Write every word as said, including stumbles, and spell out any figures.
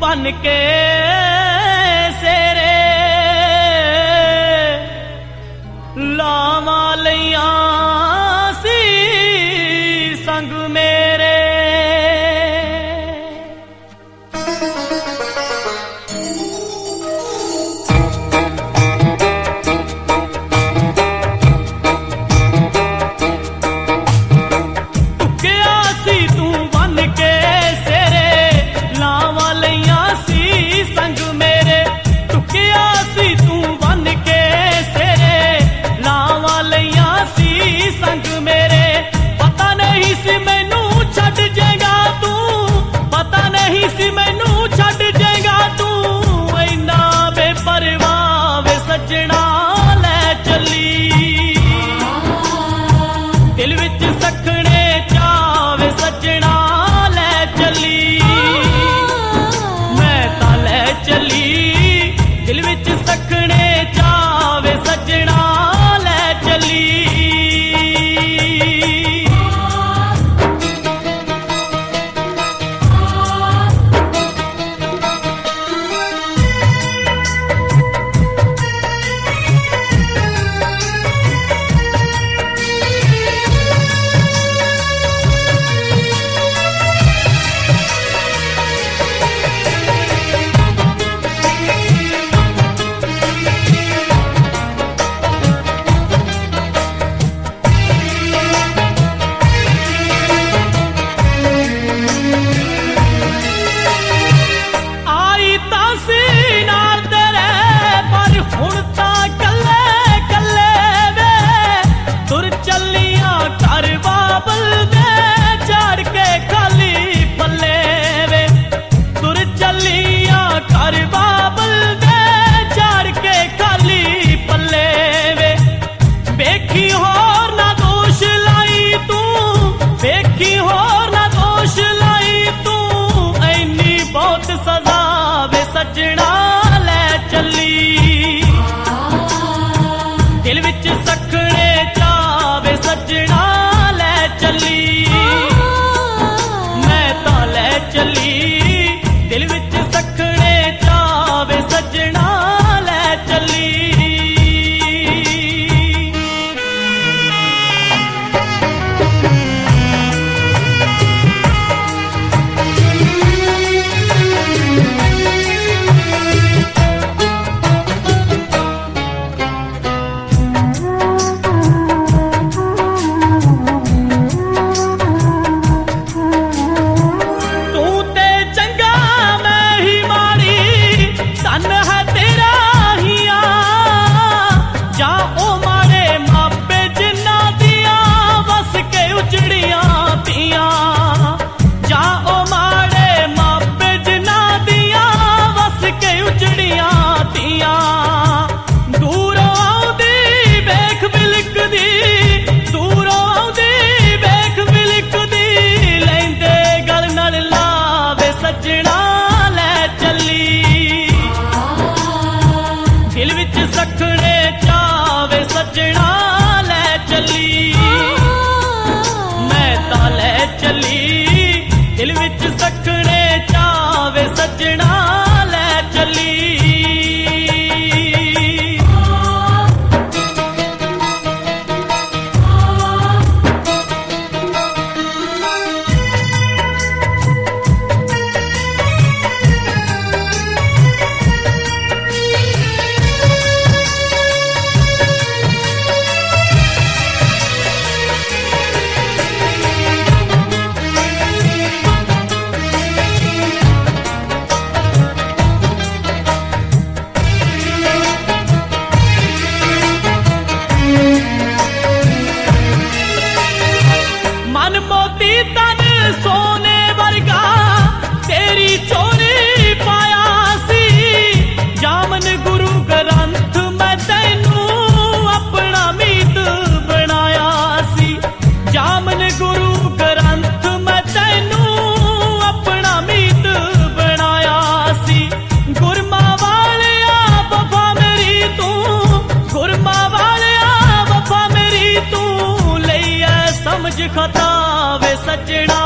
बन के सेरे लावा लिया सी संग मेरे। दिल विच सखने चावे सजना ले चली, मैं तां ले चली। दिल विच सखने चावे सजना ले चली। दिल विच सखने चावे सजना ले चली, मैं तां ले चली। दिल विच सखने चावे सजना ले चली। दिल विच सखने चावे सजना ले चली, मैं तां ले चली। दिल विच सखने चावे सजना ले चली। खता वे सजना